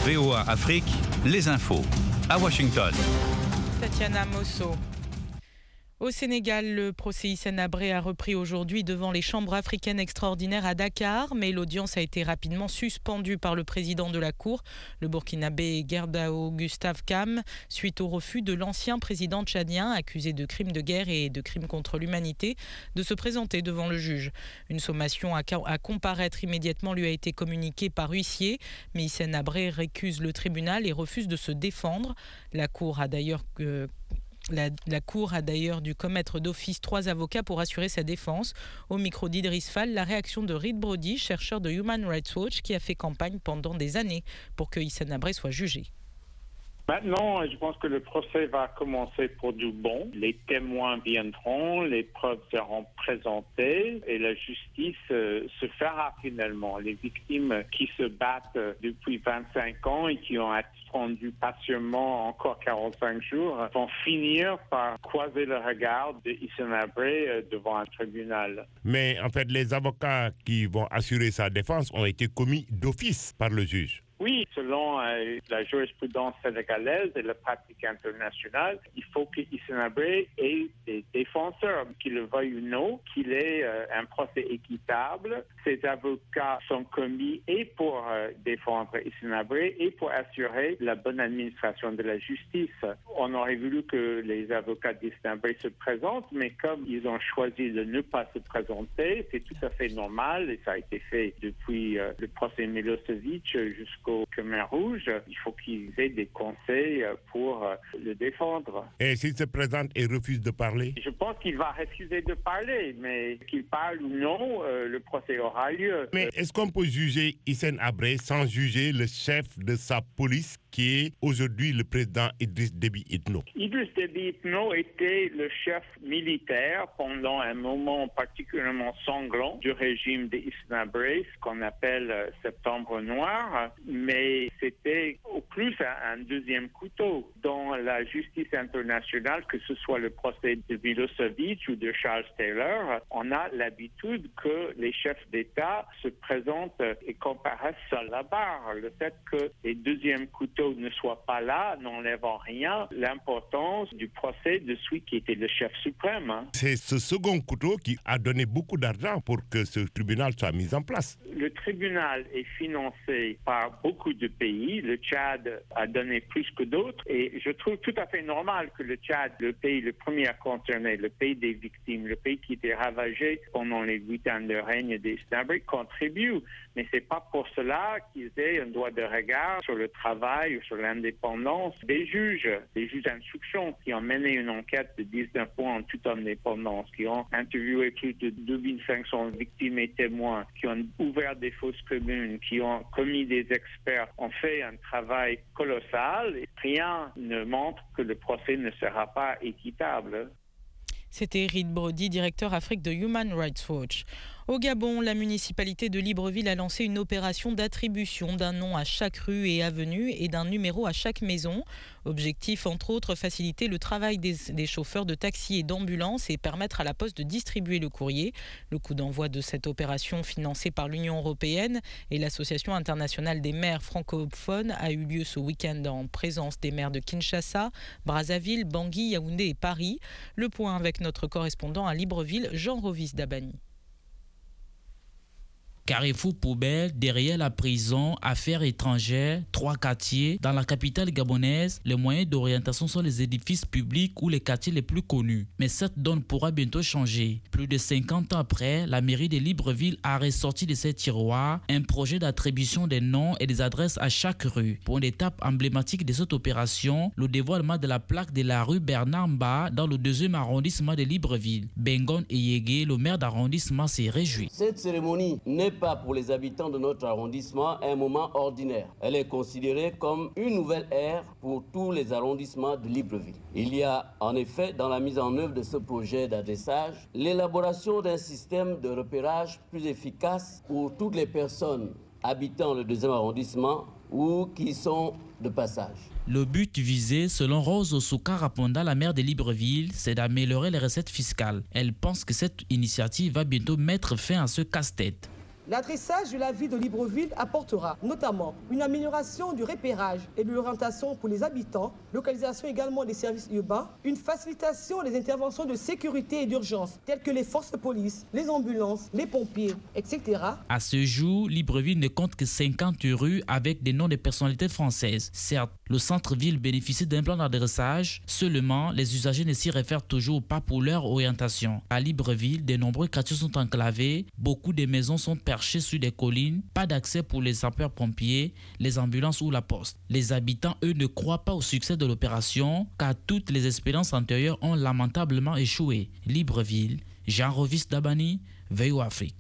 VOA Afrique, les infos. À Washington. Tatiana Mosso. Au Sénégal, le procès Hissène Habré a repris aujourd'hui devant les chambres africaines extraordinaires à Dakar, mais l'audience a été rapidement suspendue par le président de la Cour, le Burkinabé Gerdao Gustave Kam, suite au refus de l'ancien président tchadien, accusé de crimes de guerre et de crimes contre l'humanité, de se présenter devant le juge. Une sommation à comparaître immédiatement lui a été communiquée par huissier, mais Hissène Habré récuse le tribunal et refuse de se défendre. La Cour a d'ailleurs dû commettre d'office 3 avocats pour assurer sa défense. Au micro d'Idriss Fall, la réaction de Reed Brody, chercheur de Human Rights Watch, qui a fait campagne pendant des années pour que Hissène Habré soit jugé. Maintenant, je pense que le procès va commencer pour du bon. Les témoins viendront, les preuves seront présentées et la justice se fera finalement. Les victimes qui se battent depuis 25 ans et qui ont attendu patiemment encore 45 jours vont finir par croiser le regard de Hissène Habré devant un tribunal. Mais en fait, les avocats qui vont assurer sa défense ont été commis d'office par le juge. Oui, selon la jurisprudence sénégalaise et la pratique internationale, il faut que Hissène Habré ait des défenseurs, qu'il le veuille ou non, qu'il ait un procès équitable. Ces avocats sont commis et pour défendre Hissène Habré et pour assurer la bonne administration de la justice. On aurait voulu que les avocats d'Hissène Habré se présentent, mais comme ils ont choisi de ne pas se présenter, c'est tout à fait normal et ça a été fait depuis le procès Milosevic jusqu'au Khmer Rouge. Il faut qu'ils aient des conseils pour le défendre. Et s'il se présente et refuse de parler? Je pense qu'il va refuser de parler, mais qu'il parle ou non, le procès aura lieu. Mais est-ce qu'on peut juger Hissène Habré sans juger le chef de sa police qui est aujourd'hui le président Idriss Déby Itno? Idriss Déby Itno était le chef militaire pendant un moment particulièrement sanglant du régime de Hissène Habré, ce qu'on appelle Septembre Noir, mais c'était au plus un deuxième couteau. Dans la justice internationale, que ce soit le procès de Milosevic ou de Charles Taylor, on a l'habitude que les chefs d'État se présentent et comparaissent à la barre. Le fait que les deuxièmes couteaux ne soient pas là n'enlève en rien l'importance du procès de celui qui était le chef suprême. C'est ce second couteau qui a donné beaucoup d'argent pour que ce tribunal soit mis en place. Le tribunal est financé par beaucoup de pays. Le Tchad a donné plus que d'autres et je trouve tout à fait normal que le Tchad, le pays le premier à concerner, le pays des victimes, le pays qui était ravagé pendant les 8 ans de règne d'Hissène Habré contribue. Mais c'est pas pour cela qu'ils aient un droit de regard sur le travail ou sur l'indépendance des juges d'instruction qui ont mené une enquête de 19 mois en toute indépendance, qui ont interviewé plus de 2500 victimes et témoins, qui ont ouvert des fausses communes, qui ont commis des experts, ont fait un travail colossal et rien ne montre que le procès ne sera pas équitable. C'était Reed Brody, directeur Afrique de Human Rights Watch. Au Gabon, la municipalité de Libreville a lancé une opération d'attribution d'un nom à chaque rue et avenue et d'un numéro à chaque maison. Objectif, entre autres, faciliter le travail des chauffeurs de taxi et d'ambulance et permettre à la Poste de distribuer le courrier. Le coup d'envoi de cette opération financée par l'Union européenne et l'Association internationale des maires francophones a eu lieu ce week-end en présence des maires de Kinshasa, Brazzaville, Bangui, Yaoundé et Paris. Le point avec notre correspondant à Libreville, Jean Rovis Dabani. Carrefour poubelle, derrière la prison, affaires étrangères, 3 quartiers. Dans la capitale gabonaise, les moyens d'orientation sont les édifices publics ou les quartiers les plus connus. Mais cette donne pourra bientôt changer. Plus de 50 ans après, la mairie de Libreville a ressorti de ses tiroirs un projet d'attribution des noms et des adresses à chaque rue. Pour une étape emblématique de cette opération, le dévoilement de la plaque de la rue Bernard Mba dans le 2e arrondissement de Libreville. Bengon Eyege, le maire d'arrondissement, s'est réjoui. Cette cérémonie n'est pas pour les habitants de notre arrondissement un moment ordinaire. Elle est considérée comme une nouvelle ère pour tous les arrondissements de Libreville. Il y a en effet dans la mise en œuvre de ce projet d'adressage l'élaboration d'un système de repérage plus efficace pour toutes les personnes habitant le 2e arrondissement ou qui sont de passage. Le but visé, selon Rose Osouka Raponda, la maire de Libreville, c'est d'améliorer les recettes fiscales. Elle pense que cette initiative va bientôt mettre fin à ce casse-tête. L'adressage de la ville de Libreville apportera notamment une amélioration du repérage et de l'orientation pour les habitants, localisation également des services urbains, une facilitation des interventions de sécurité et d'urgence telles que les forces de police, les ambulances, les pompiers, etc. À ce jour, Libreville ne compte que 50 rues avec des noms de personnalités françaises. Certes, le centre-ville bénéficie d'un plan d'adressage, seulement les usagers ne s'y réfèrent toujours pas pour leur orientation. À Libreville, de nombreux quartiers sont enclavés, beaucoup de maisons sont perchées sur des collines, pas d'accès pour les sapeurs-pompiers, les ambulances ou la poste. Les habitants, eux, ne croient pas au succès de l'opération car toutes les expériences antérieures ont lamentablement échoué. Libreville, Jean-Rovis Dabani, VOA Afrique.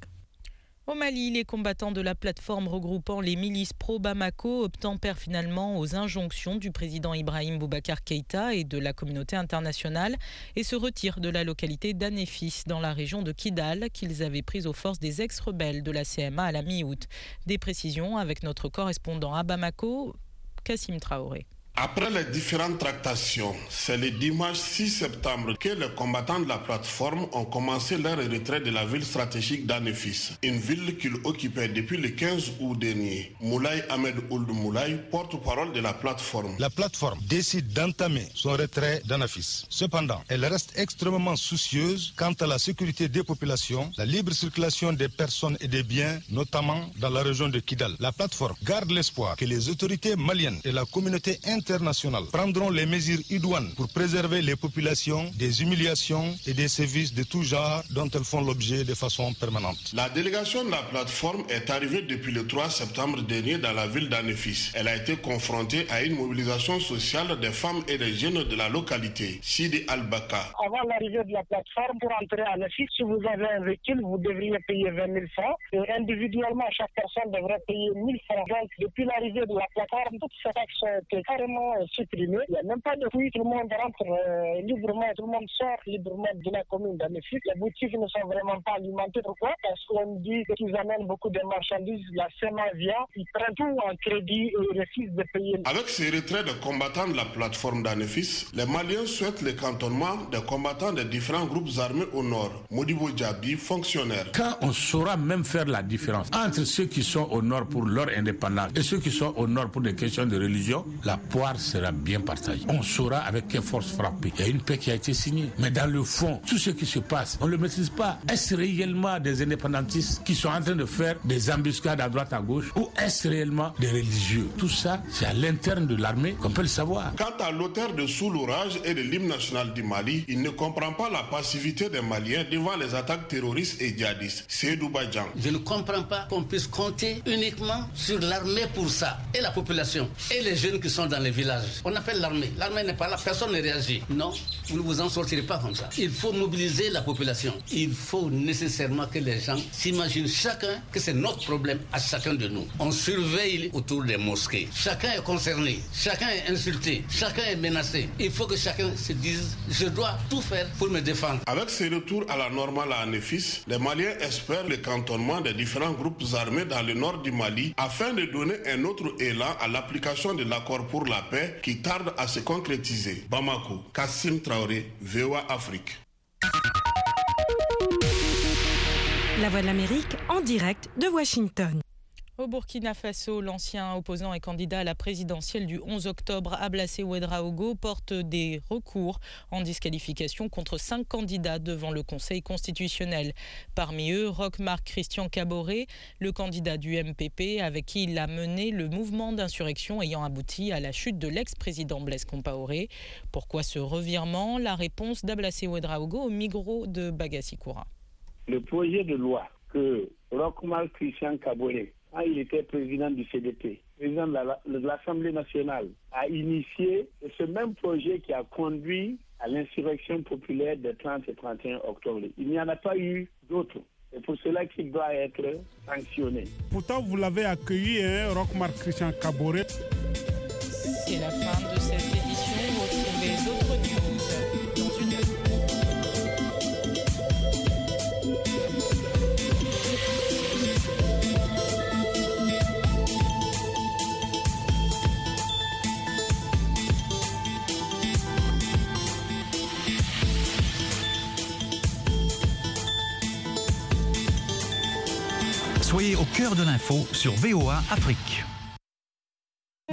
Au Mali, les combattants de la plateforme regroupant les milices pro-Bamako obtempèrent finalement aux injonctions du président Ibrahim Boubacar Keïta et de la communauté internationale et se retirent de la localité d'Anéfis dans la région de Kidal qu'ils avaient prise aux forces des ex-rebelles de la CMA à la mi-août. Des précisions avec notre correspondant à Bamako, Kassim Traoré. Après les différentes tractations, c'est le dimanche 6 septembre que les combattants de la plateforme ont commencé leur retrait de la ville stratégique d'Anéfis, une ville qu'ils occupaient depuis le 15 août dernier. Moulay Ahmed Ould Moulay, porte-parole de la plateforme. La plateforme décide d'entamer son retrait d'Anéfis. Cependant, elle reste extrêmement soucieuse quant à la sécurité des populations, la libre circulation des personnes et des biens, notamment dans la région de Kidal. La plateforme garde l'espoir que les autorités maliennes et la communauté internationales prendront les mesures idoines pour préserver les populations des humiliations et des sévices de tout genre dont elles font l'objet de façon permanente. La délégation de la plateforme est arrivée depuis le 3 septembre dernier dans la ville d'Anéfis. Elle a été confrontée à une mobilisation sociale des femmes et des jeunes de la localité. Sidi Al-Baka. Avant l'arrivée de la plateforme, pour entrer à Anéfis, si vous avez un véhicule, vous devriez payer 20 000 francs. Et individuellement, chaque personne devrait payer 1 000 francs. Donc, depuis l'arrivée de la plateforme, toutes ces taxes ont été carrément supprimé. Il n'y a même pas de bruit, tout le monde rentre librement, tout le monde sort librement de la commune d'Anéfis. Les boutiques ne sont vraiment pas alimentées. Pourquoi? Parce qu'on dit qu'ils amènent beaucoup de marchandises, la CMA vient, ils prennent tout en crédit et ils refusent de payer. Avec ces retraits de combattants de la plateforme d'Anéfis, les Maliens souhaitent le cantonnement des combattants des différents groupes armés au nord. Modibo Djabi, fonctionnaire. Quand on saura même faire la différence entre ceux qui sont au nord pour leur indépendance et ceux qui sont au nord pour des questions de religion, la poire sera bien partagée. On saura avec quelle force frapper. Il y a une paix qui a été signée. Mais dans le fond, tout ce qui se passe, on ne le maîtrise pas. Est-ce réellement des indépendantistes qui sont en train de faire des embuscades à droite à gauche ou est-ce réellement des religieux? Tout ça, c'est à l'interne de l'armée qu'on peut le savoir. Quant à l'auteur de Sous l'orage et de l'hymne national du Mali, il ne comprend pas la passivité des Maliens devant les attaques terroristes et djihadistes. Seydou Badjan. Je ne comprends pas qu'on puisse compter uniquement sur l'armée pour ça. Et la population, et les jeunes qui sont dans les villages. On appelle l'armée. L'armée n'est pas là, personne ne réagit. Non, vous ne vous en sortirez pas comme ça. Il faut mobiliser la population. Il faut nécessairement que les gens s'imaginent chacun que c'est notre problème à chacun de nous. On surveille autour des mosquées. Chacun est concerné, chacun est insulté, chacun est menacé. Il faut que chacun se dise, je dois tout faire pour me défendre. Avec ces retours à la normale à Anéfis, les Maliens espèrent le cantonnement des différents groupes armés dans le nord du Mali afin de donner un autre élan à l'application de l'accord pour la paix qui tarde à se concrétiser. Bamako, Kassim Traoré, VOA Afrique. La Voix de l'Amérique en direct de Washington. Au Burkina Faso, l'ancien opposant et candidat à la présidentielle du 11 octobre, Ablassé Ouédraogo, porte des recours en disqualification contre 5 candidats devant le Conseil constitutionnel. Parmi eux, Roch-Marc Christian Kaboré, le candidat du MPP avec qui il a mené le mouvement d'insurrection ayant abouti à la chute de l'ex-président Blaise Compaoré. Pourquoi ce revirement? La réponse d'Ablassé Ouédraogo au micro de Bagassi Koura. Le projet de loi que Roch-Marc Christian Kaboré, quand il était président du CDP, président de l'Assemblée nationale, a initié ce même projet qui a conduit à l'insurrection populaire des 30 et 31 octobre. Il n'y en a pas eu d'autres. C'est pour cela qu'il doit être sanctionné. Pourtant, vous l'avez accueilli, Roch-Marc Christian Kaboré. C'est la fin de cette édition. Retrouvez d'autres news dans une heure. Soyez Restez au cœur de l'info sur VOA Afrique.